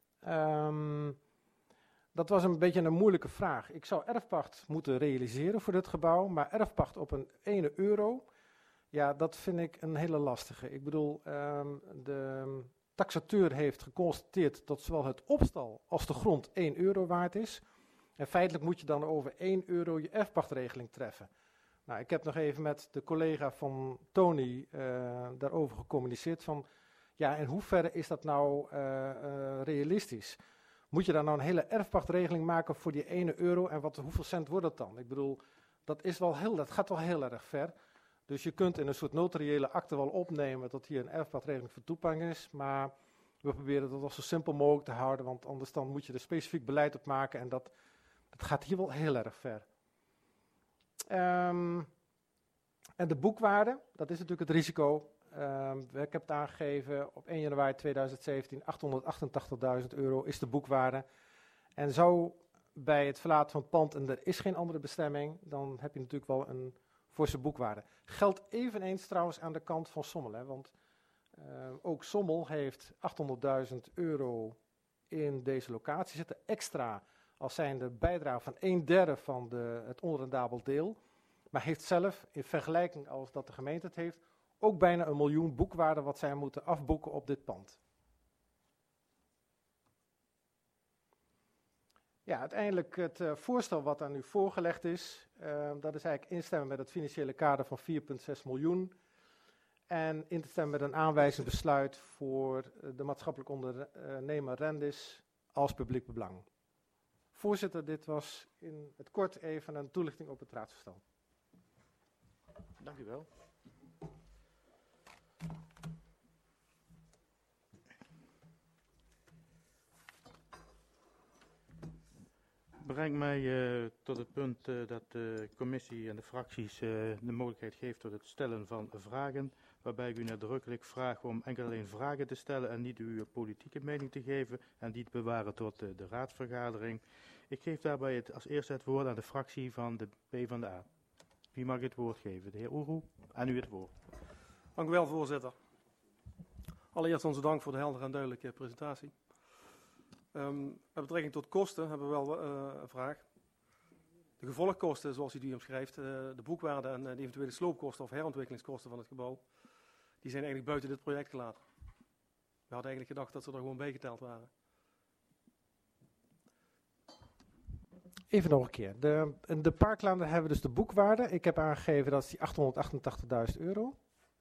Dat was een beetje een moeilijke vraag. Ik zou erfpacht moeten realiseren voor dit gebouw, maar erfpacht op een €1, ja, dat vind ik een hele lastige. Ik bedoel, de taxateur heeft geconstateerd dat zowel het opstal als de grond €1 waard is. En feitelijk moet je dan over €1 je erfpachtregeling treffen. Nou, ik heb nog even met de collega van Tony daarover gecommuniceerd van, ja, in hoeverre is dat nou realistisch? Moet je dan nou een hele erfpachtregeling maken voor die €1 en hoeveel cent wordt dat dan? Ik bedoel, dat gaat wel heel erg ver. Dus je kunt in een soort notariële akte wel opnemen dat hier een erfpachtregeling van toepassing is, maar we proberen dat wel zo simpel mogelijk te houden, want anders dan moet je er specifiek beleid op maken en dat gaat hier wel heel erg ver. En de boekwaarde, dat is natuurlijk het risico. Ik heb het aangegeven, op 1 januari 2017, €888.000 is de boekwaarde. En zo bij het verlaten van het pand en er is geen andere bestemming, dan heb je natuurlijk wel een forse boekwaarde. Geldt eveneens trouwens aan de kant van Sommel, hè, want ook Sommel heeft €800.000 in deze locatie zitten, extra als zijnde bijdrage van 1/3 van het onrendabel deel, maar heeft zelf, in vergelijking als dat de gemeente het heeft, ook bijna €1 miljoen boekwaarde wat zij moeten afboeken op dit pand. Ja, uiteindelijk het voorstel wat daar nu voorgelegd is, dat is eigenlijk instemmen met het financiële kader van 4,6 miljoen. En in te stemmen met een aanwijzend besluit voor de maatschappelijk ondernemer Rendis als publiek belang. Voorzitter, dit was in het kort even een toelichting op het raadsvoorstel. Dank u wel. Brengt mij tot het punt dat de commissie en de fracties de mogelijkheid geeft tot het stellen van vragen, waarbij ik u nadrukkelijk vraag om enkel alleen vragen te stellen en niet uw politieke mening te geven en die te bewaren tot de raadsvergadering. Ik geef daarbij als eerste het woord aan de fractie van de PvdA. Wie mag het woord geven? De heer Oeroe, aan u het woord. Dank u wel, voorzitter. Allereerst onze dank voor de heldere en duidelijke presentatie. Met betrekking tot kosten hebben we wel een vraag. De gevolgkosten, zoals u die omschrijft, de boekwaarde en de eventuele sloopkosten of herontwikkelingskosten van het gebouw, die zijn eigenlijk buiten dit project gelaten. We hadden eigenlijk gedacht dat ze er gewoon bijgeteld waren. Even nog een keer. In de Parklaan hebben we dus de boekwaarde. Ik heb aangegeven dat is die €888.000.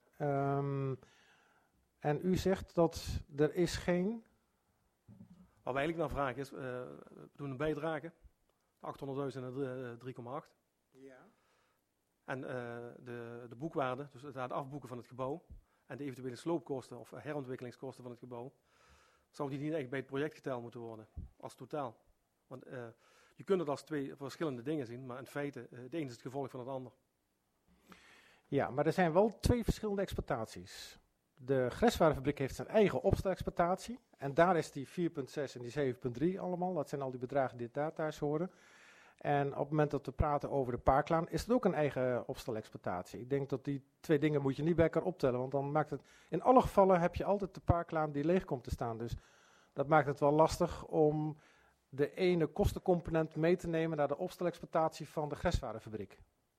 En u zegt dat er is geen... Wat we eigenlijk naar vragen is, we doen een bijdrage, 800.000 en 3,8. Ja. En de boekwaarde, dus het afboeken van het gebouw en de eventuele sloopkosten of herontwikkelingskosten van het gebouw, zou die niet echt bij het project geteld moeten worden, als totaal. Want je kunt het als twee verschillende dingen zien, maar in feite, het een is het gevolg van het ander. Ja, maar er zijn wel twee verschillende exploitaties. De Greswarenfabriek heeft zijn eigen opstelexploitatie. En daar is die 4,6 en die 7,3 allemaal. Dat zijn al die bedragen die daar thuis horen. En op het moment dat we praten over de Parklaan, is het ook een eigen opstelexploitatie. Ik denk dat die twee dingen moet je niet bij elkaar optellen. Want dan maakt het... In alle gevallen heb je altijd de Parklaan die leeg komt te staan. Dus dat maakt het wel lastig om de ene kostencomponent mee te nemen naar de opstelexploitatie van de Greswarenfabriek.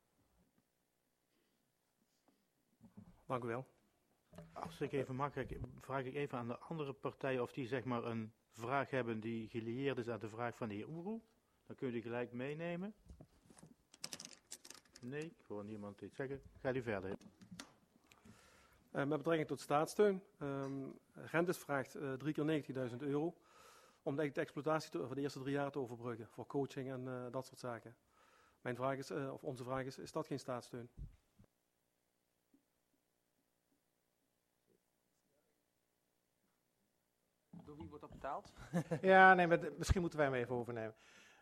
Dank u wel. Als ik even mag, vraag ik even aan de andere partijen of die zeg maar een vraag hebben die gelieerd is aan de vraag van de heer Oeroe. Dan kun je die gelijk meenemen. Nee, ik hoor niemand iets zeggen. Gaat u verder. Met betrekking tot staatssteun. Rentis vraagt 3 keer €19.000 om de exploitatie voor de eerste 3 jaar te overbruggen. Voor coaching en dat soort zaken. Mijn vraag is, of onze vraag is dat geen staatssteun? Door wie wordt dat betaald? Ja, nee, maar misschien moeten wij hem even overnemen.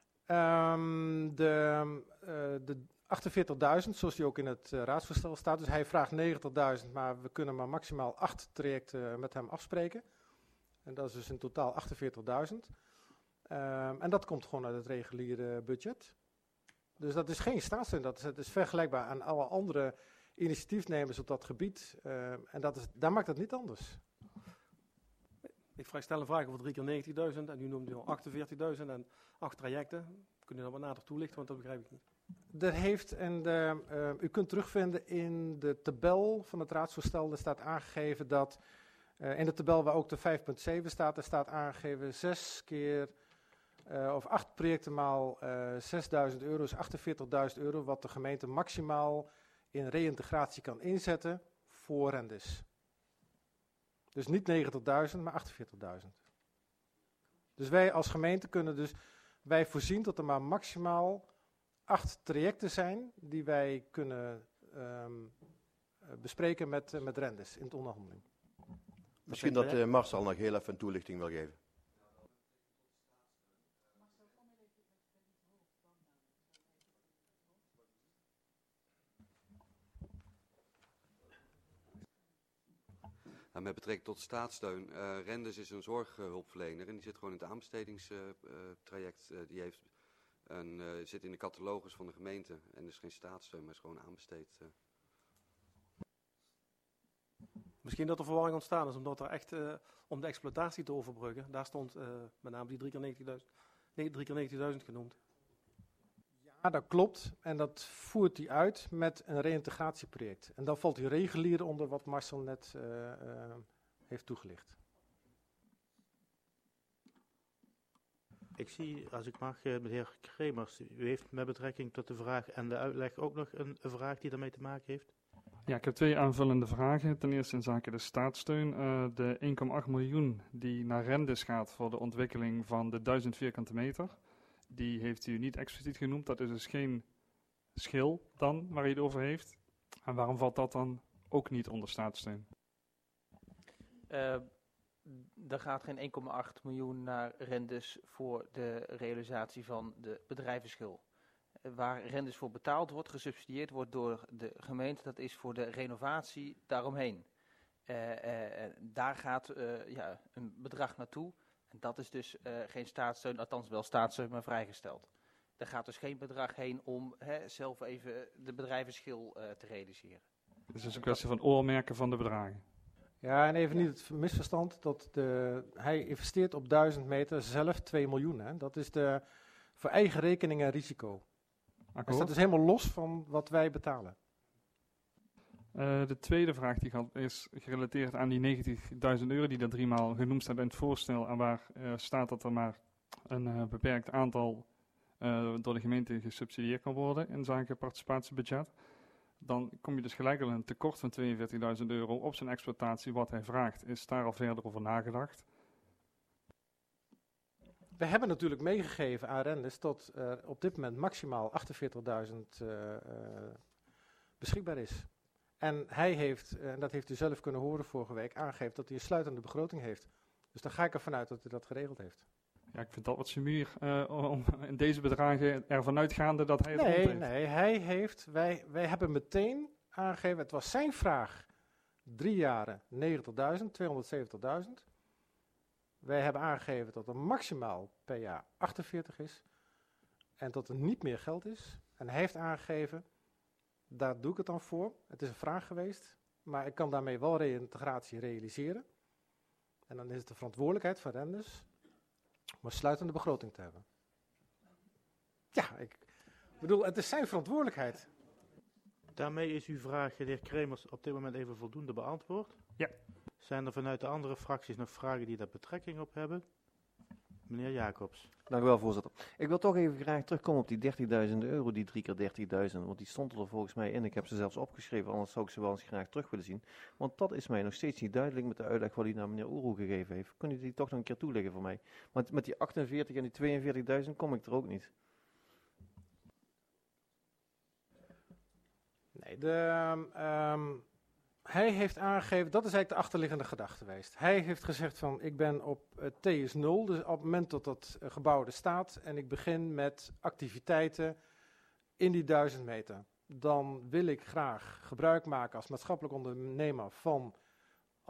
De 48.000, zoals die ook in het raadsvoorstel staat. Dus hij vraagt 90.000, maar we kunnen maar maximaal 8 trajecten met hem afspreken. En dat is dus in totaal 48.000. En dat komt gewoon uit het reguliere budget. Dus dat is geen staatssteun. Dat is vergelijkbaar aan alle andere initiatiefnemers op dat gebied. En daar maakt het niet anders. Ik stel een vraag over 3 keer 90.000 en u noemt nu al 48.000 en 8 trajecten. Kun je dat wat nader toelichten, want dat begrijp ik niet. Dat heeft u kunt terugvinden in de tabel van het raadsvoorstel. Er staat aangegeven dat, in de tabel waar ook de 5,7 staat, er staat aangegeven 6 keer, of 8 projecten maal €6.000, is €48.000, wat de gemeente maximaal in reïntegratie kan inzetten voor rendes. Dus niet 90.000, maar 48.000. Dus wij als gemeente kunnen dus, wij voorzien dat er maar maximaal 8 trajecten zijn die wij kunnen bespreken met rendes in het onderhandeling. Misschien dat Marcel nog heel even een toelichting wil geven. Met betrekking tot staatssteun, Rendes is een zorghulpverlener en die zit gewoon in het aanbestedingstraject. Die zit in de catalogus van de gemeente en is geen staatssteun, maar is gewoon aanbesteed. Misschien dat er verwarring ontstaan is, omdat er echt om de exploitatie te overbruggen, daar stond met name die 3 keer 90.000 genoemd. Ja, dat klopt. En dat voert hij uit met een reïntegratieproject. En dan valt hij regulier onder wat Marcel net heeft toegelicht. Ik zie, als ik mag, meneer Kremers, u heeft met betrekking tot de vraag en de uitleg ook nog een vraag die daarmee te maken heeft? Ja, ik heb 2 aanvullende vragen. Ten eerste in zaken de staatssteun. De 1,8 miljoen die naar Rendes gaat voor de ontwikkeling van de 1000 vierkante meter. Die heeft u niet expliciet genoemd. Dat is dus geen schil dan waar u het over heeft. En waarom valt dat dan ook niet onder staatssteun? Er gaat geen 1,8 miljoen naar Rendus voor de realisatie van de bedrijvenschil. Waar Rendus voor betaald wordt, gesubsidieerd wordt door de gemeente, dat is voor de renovatie daaromheen. Daar gaat een bedrag naartoe. En dat is dus geen staatssteun, althans wel staatssteun, maar vrijgesteld. Er gaat dus geen bedrag heen om zelf even de bedrijvenschil te realiseren. Het is dus een kwestie van oormerken van de bedragen. Ja, en even niet het misverstand, hij investeert op 1000 meter zelf 2 miljoen. Hè. Dat is voor eigen rekening en risico. Akkoord? Dus dat is helemaal los van wat wij betalen. De tweede vraag die is gerelateerd aan die €90.000 die er 3 maal genoemd staat in het voorstel. En waar staat dat er maar een beperkt aantal door de gemeente gesubsidieerd kan worden in zaken participatiebudget. Dan kom je dus gelijk al in een tekort van €42.000 op zijn exploitatie wat hij vraagt. Is daar al verder over nagedacht? We hebben natuurlijk meegegeven aan Rendus tot op dit moment maximaal 48.000 beschikbaar is. En hij heeft, en dat heeft u zelf kunnen horen vorige week, aangegeven dat hij een sluitende begroting heeft. Dus dan ga ik ervan uit dat hij dat geregeld heeft. Ja, ik vind dat wat sumier om in deze bedragen ervan uitgaande dat hij het rond heeft. Nee, hij heeft, wij hebben meteen aangegeven, het was zijn vraag, 3 jaren 90.000, 270.000. Wij hebben aangegeven dat er maximaal per jaar 48 is en dat er niet meer geld is. En hij heeft aangegeven, daar doe ik het dan voor. Het is een vraag geweest, maar ik kan daarmee wel reïntegratie realiseren. En dan is het de verantwoordelijkheid van Rendus om een sluitende begroting te hebben. Ja, ik bedoel, het is zijn verantwoordelijkheid. Daarmee is uw vraag, de heer Kremers, op dit moment even voldoende beantwoord. Ja. Zijn er vanuit de andere fracties nog vragen die daar betrekking op hebben? Meneer Jacobs. Dank u wel, voorzitter. Ik wil toch even graag terugkomen op die €30.000, die 3 keer 30.000, want die stond er volgens mij in. Ik heb ze zelfs opgeschreven, anders zou ik ze wel eens graag terug willen zien. Want dat is mij nog steeds niet duidelijk met de uitleg wat u naar meneer Oeroe gegeven heeft. Kunt u die toch nog een keer toelichten voor mij? Want met die 48 en die 42.000 kom ik er ook niet. Nee, hij heeft aangegeven, dat is eigenlijk de achterliggende gedachte geweest. Hij heeft gezegd van, ik ben op T is 0, dus op het moment dat dat gebouw er staat en ik begin met activiteiten in die 1000 meter. Dan wil ik graag gebruik maken als maatschappelijk ondernemer van